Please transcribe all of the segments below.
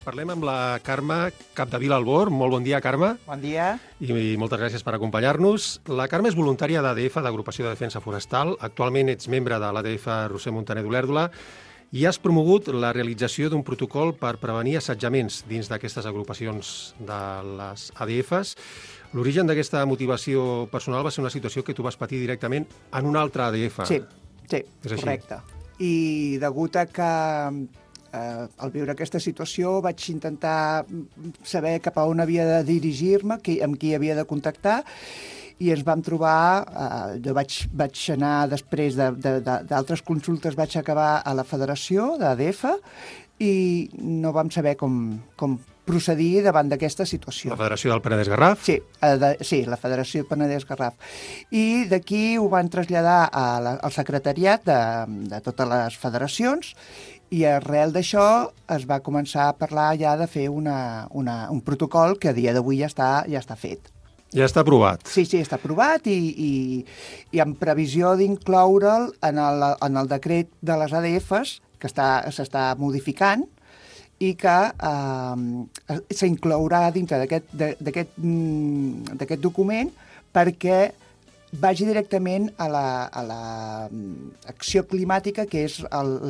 Parlem amb la Carme Capdevila Albor. Molt bon dia, Carme. Bon dia. I moltes gràcies per acompanyar-nos. La Carme és voluntària d'ADF, d'Agrupació de Defensa Forestal. Actualment ets membre de l'ADF Roser Montaner d'Olèrdola i has promogut la realització d'un protocol per prevenir assetjaments dins d'aquestes agrupacions de les ADFs. L'origen d'aquesta motivació personal va ser una situació que tu vas patir directament en una altra ADF. Sí, És així? correcte. I degut a que al viure aquesta situació vaig intentar saber cap a on havia de dirigir-me, amb qui havia de contactar, i ens vam trobar, jo vaig anar després d'altres consultes, vaig acabar a la Federació d'ADF i no vam saber com procedir davant d'aquesta situació. La Federació del Penedès-Garraf? Sí, la Federació Penedès-Garraf. I d'aquí ho van traslladar al secretariat de totes les federacions i arrel d'això es va començar a parlar ja de fer un protocol que a dia d'avui ja està fet. Ja està aprovat. Sí, està aprovat i en previsió d'incloure'l en el decret de les ADFs, que s'està modificant, i que s'inclourà dintre d'aquest document perquè vagi directament a l'acció climàtica, que és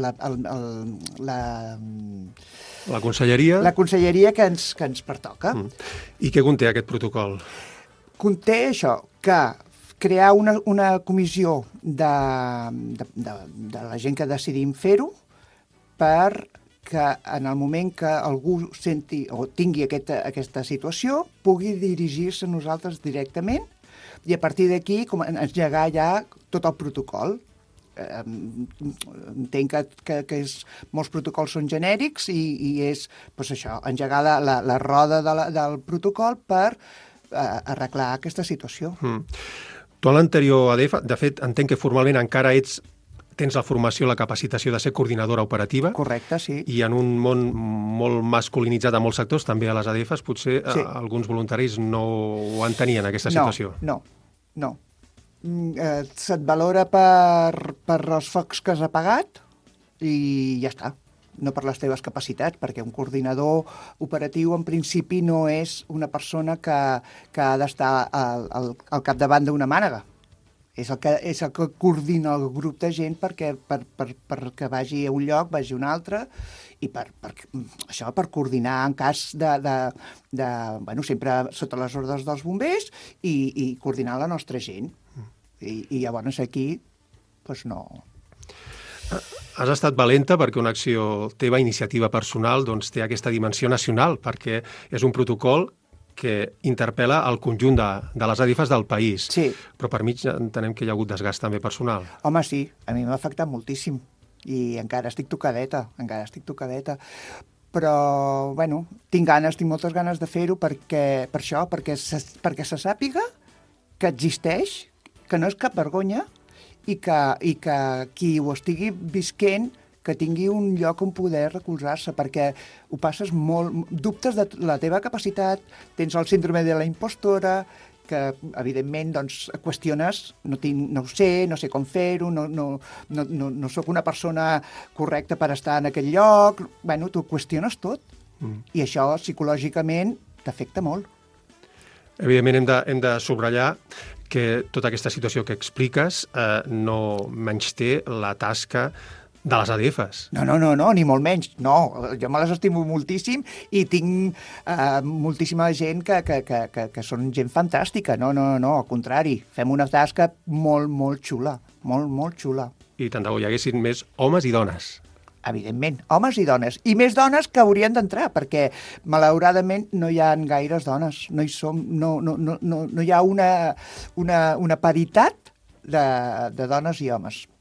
La conselleria? La conselleria que ens pertoca. I què conté aquest protocol? Conté això, que crear una comissió de la gent que decidim fer-ho perquè en el moment que algú senti o tingui aquesta situació pugui dirigir-se a nosaltres directament i a partir d'aquí engegar ja tot el protocol. Entenc que molts protocols són genèrics i és això, engegar la roda del protocol per arreglar aquesta situació. Tu a l'anterior ADF, de fet, entenc que formalment encara tens la formació, la capacitació de ser coordinadora operativa. Correcte, sí. I en un món molt masculinitzat a molts sectors, també a les ADFs, potser alguns voluntaris no ho entenien, aquesta situació. No. Se't valora per els focs que has apagat i ja està. No per les teves capacitats, perquè un coordinador operatiu en principi no és una persona que ha d'estar al capdavant d'una mànega. És el que coordina el grup de gent perquè vagi a un lloc, vagi a un altre, i per coordinar en cas sempre sota les ordres dels bombers i coordinar la nostra gent. I llavors aquí, doncs no. Has estat valenta perquè una acció teva, iniciativa personal, doncs té aquesta dimensió nacional, perquè és un protocol que interpel·la el conjunt de les ADFs del país. Sí. Però per mig entenem que hi ha hagut desgast també personal. Home, sí, a mi m'ha afectat moltíssim i encara estic tocadeta. Però, bueno, tinc moltes ganes de fer-ho perquè se sàpiga que existeix, que no és cap vergonya i que qui ho estigui visquent que tingui un lloc on poder recolzar-se, perquè ho passes molt, dubtes de la teva capacitat, tens el síndrome de la impostora, que evidentment doncs, qüestiones, no ho sé, no sé com fer-ho, no sóc una persona correcta per estar en aquell lloc, bueno, t'ho qüestiones tot, i això psicològicament t'afecta molt. Evidentment hem de subratllar que tota aquesta situació que expliques no menysté la tasca de les ADFs. No, ni molt menys. No, jo me les estimo moltíssim i tinc moltíssima gent que són gent fantàstica. No, al contrari. Fem una tasca molt, molt xula. Molt xula. I tant de bo hi haguessin més homes i dones. Evidentment, homes i dones. I més dones que haurien d'entrar, perquè malauradament no hi ha gaires dones. No hi ha una paritat de dones i homes.